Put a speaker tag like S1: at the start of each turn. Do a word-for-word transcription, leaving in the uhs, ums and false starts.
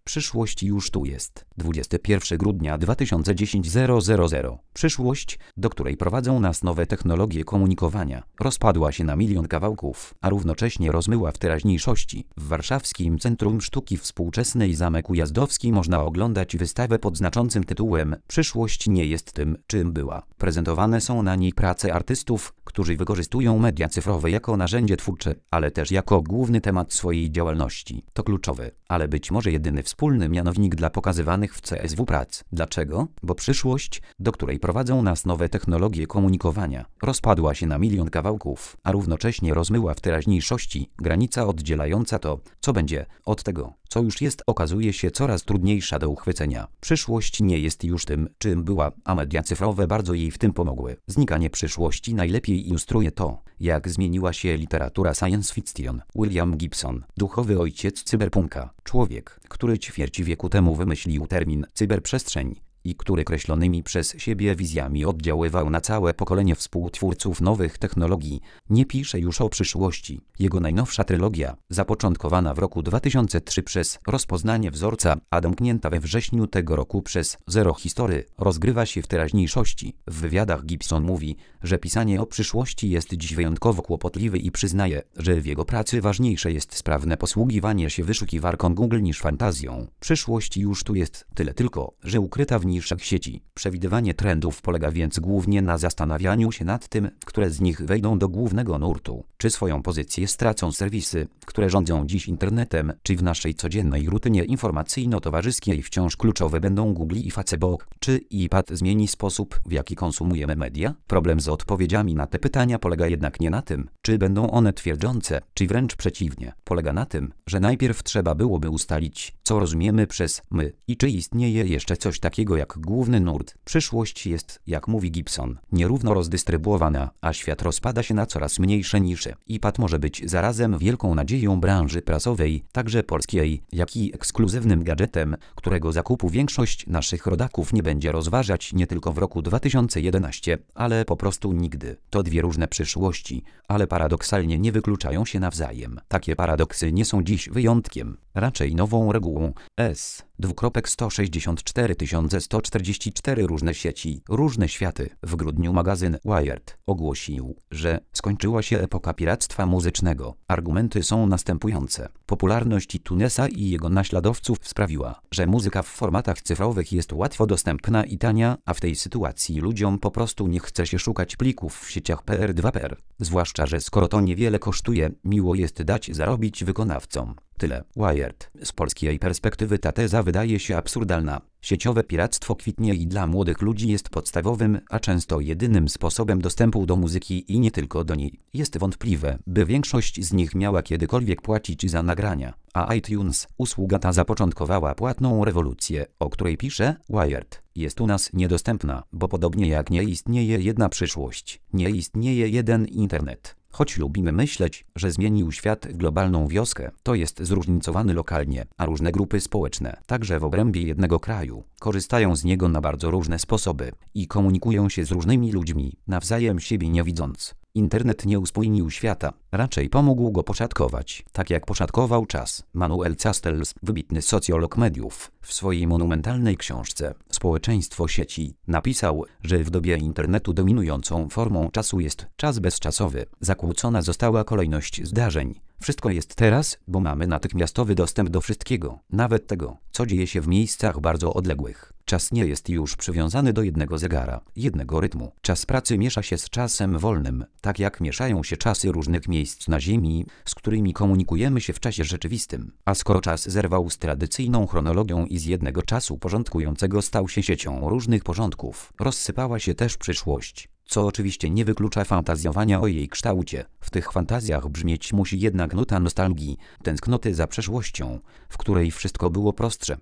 S1: Przyszłość już tu jest. dwudziestego pierwszego grudnia dwa tysiące dziesiątego. Przyszłość, do której prowadzą nas nowe technologie komunikowania, rozpadła się na milion kawałków, a równocześnie rozmyła w teraźniejszości. W warszawskim Centrum Sztuki Współczesnej Zamek Ujazdowski można oglądać wystawę pod znaczącym tytułem „Przyszłość nie jest tym, czym była”. Prezentowane są na niej prace artystów, którzy wykorzystują media cyfrowe jako narzędzie twórcze, ale też jako główny temat swojej działalności. To kluczowy, ale być może jedyny wspólny mianownik dla pokazywanych w C S W prac. Dlaczego? Bo przyszłość, do której prowadzą nas nowe technologie komunikowania, rozpadła się na milion kawałków, a równocześnie rozmyła w teraźniejszości. Granica oddzielająca to, co będzie, od tego, co już jest, okazuje się coraz trudniejsza do uchwycenia. Przyszłość nie jest już tym, czym była, a media cyfrowe bardzo jej w tym pomogły. Znikanie przyszłości najlepiej ilustruje to, jak zmieniła się literatura science fiction. William Gibson, duchowy ojciec cyberpunka, człowiek, który ćwierć wieku temu wymyślił termin cyberprzestrzeń i który kreślonymi przez siebie wizjami oddziaływał na całe pokolenie współtwórców nowych technologii, nie pisze już o przyszłości. Jego najnowsza trylogia, zapoczątkowana w roku dwa tysiące trzecim przez Rozpoznanie wzorca, a domknięta we wrześniu tego roku przez Zero History, rozgrywa się w teraźniejszości. W wywiadach Gibson mówi, że pisanie o przyszłości jest dziś wyjątkowo kłopotliwe i przyznaje, że w jego pracy ważniejsze jest sprawne posługiwanie się wyszukiwarką Google niż fantazją. Przyszłość już tu jest, tyle tylko, że ukryta w niszach sieci. Przewidywanie trendów polega więc głównie na zastanawianiu się nad tym, które z nich wejdą do głównego nurtu. Czy swoją pozycję stracą serwisy, które rządzą dziś internetem, czy w naszej codziennej rutynie informacyjno-towarzyskiej wciąż kluczowe będą Google i Facebook, czy iPad zmieni sposób, w jaki konsumujemy media? Problem z odpowiedziami na te pytania polega jednak nie na tym, czy będą one twierdzące, czy wręcz przeciwnie. Polega na tym, że najpierw trzeba byłoby ustalić, co rozumiemy przez my i czy istnieje jeszcze coś takiego jak główny nurt. Przyszłość jest, jak mówi Gibson, nierówno rozdystrybuowana, a świat rozpada się na coraz mniejsze nisze. iPad może być zarazem wielką nadzieją branży prasowej, także polskiej, jak i ekskluzywnym gadżetem, którego zakupu większość naszych rodaków nie będzie rozważać nie tylko w roku dwa tysiące jedenastym, ale po prostu nigdy. To dwie różne przyszłości, ale paradoksalnie nie wykluczają się nawzajem. Takie paradoksy nie są dziś wyjątkiem, raczej nową regułą. S. Dwukropek sto sześćdziesiąt cztery tysiące sto czterdzieści cztery różne sieci, różne światy. W grudniu magazyn Wired ogłosił, że skończyła się epoka piractwa muzycznego. Argumenty są następujące. Popularność iTunesa i jego naśladowców sprawiła, że muzyka w formatach cyfrowych jest łatwo dostępna i tania, a w tej sytuacji ludziom po prostu nie chce się szukać plików w sieciach P R dwa P R. Zwłaszcza, że skoro to niewiele kosztuje, miło jest dać zarobić wykonawcom. Tyle. Wired. Z polskiej perspektywy ta teza wydaje się absurdalna. Sieciowe piractwo kwitnie i dla młodych ludzi jest podstawowym, a często jedynym sposobem dostępu do muzyki i nie tylko do niej. Jest wątpliwe, by większość z nich miała kiedykolwiek płacić za nagrania. A iTunes, usługa ta zapoczątkowała płatną rewolucję, o której pisze Wired. Jest u nas niedostępna, bo podobnie jak nie istnieje jedna przyszłość, nie istnieje jeden internet. Choć lubimy myśleć, że zmienił świat w globalną wioskę, to jest zróżnicowany lokalnie, a różne grupy społeczne, także w obrębie jednego kraju, korzystają z niego na bardzo różne sposoby i komunikują się z różnymi ludźmi, nawzajem siebie nie widząc. Internet nie uspójnił świata, raczej pomógł go poszatkować, tak jak poszatkował czas. Manuel Castells, wybitny socjolog mediów, w swojej monumentalnej książce Społeczeństwo sieci napisał, że w dobie internetu dominującą formą czasu jest czas bezczasowy. Zakłócona została kolejność zdarzeń. Wszystko jest teraz, bo mamy natychmiastowy dostęp do wszystkiego, nawet tego, co dzieje się w miejscach bardzo odległych. Czas nie jest już przywiązany do jednego zegara, jednego rytmu. Czas pracy miesza się z czasem wolnym, tak jak mieszają się czasy różnych miejsc na Ziemi, z którymi komunikujemy się w czasie rzeczywistym. A skoro czas zerwał z tradycyjną chronologią i z jednego czasu porządkującego stał się siecią różnych porządków, rozsypała się też przyszłość. Co oczywiście nie wyklucza fantazjowania o jej kształcie. W tych fantazjach brzmieć musi jednak nuta nostalgii, tęsknoty za przeszłością, w której wszystko było prostsze,